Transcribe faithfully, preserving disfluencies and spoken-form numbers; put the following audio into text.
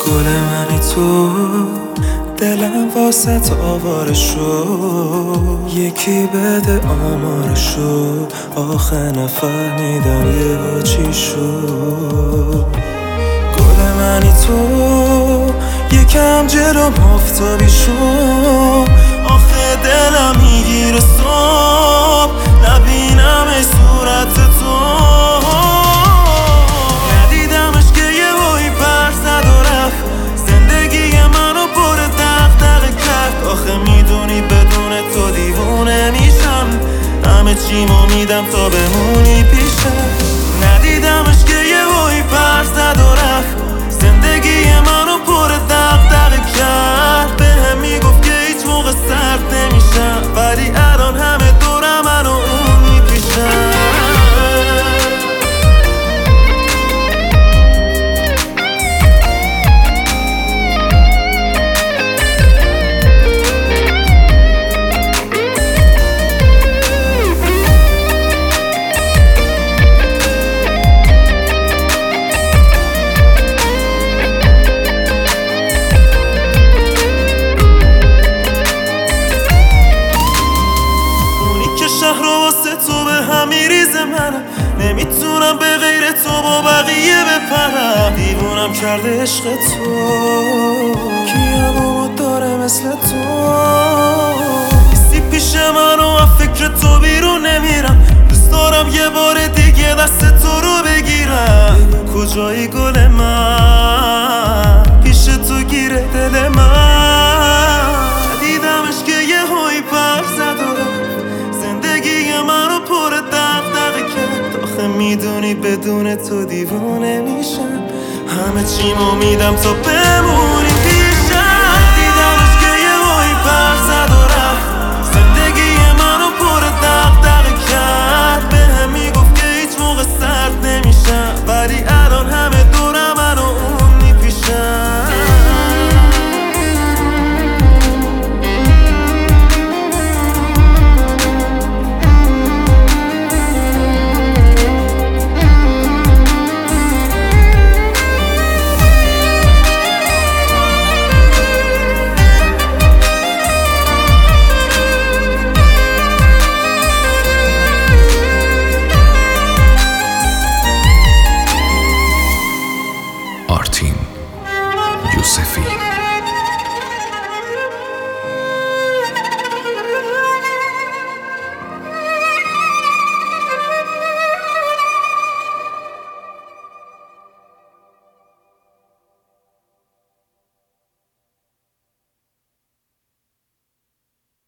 گل منی تو، دلم واسط آواره شد. یکی بده آمارشو، آخه نفهمیدم یه چی شد. گل منی تو، یکم جلوم آفتابی شد. آخه دلم میگیره صبح نبینم ای صورت تو. ندیدمش که یه وای پر زد و رفت، زندگی منو پر دغدغه کرد. آخه میدونی بدون تو دیوونه میشم، همه چیمو میدم تا بمونی پیشم. ندیدمش که یه وای پر زد و رفت، زندگی منو پر دغدغه کرد. بهم میگفت که هیچ موقع سرد نمیشم، ولی الان همه دورم منو اون میپیشن. شهر واسه تو به هم میریزه، منم نمیتونم به غیر تو با بقیه بپرم. دیوونم کرده عشق تو، کیامو داره مثل تو. نیستی پیش من و از فکر تو بیرون نمیرم. دوست دارم یه بار دیگه دست تو رو بگیرم. کجایی گل من، پیش تو گیره دل من. دیدمش که یه هایی پر زد و منو پر دغدغه کرد. آخه میدونی بدون تو دیوونه میشم، همه چیمو میدم تا بمونی پیشم. دیدمش که یه وای پر زد و رفت، زندگی منو پر دغدغه کرد. بهم میگفت که هیچ موقع سرد نمیشم، ولی الان همه دورم منو اون میپیشن. آرتین یوسفی.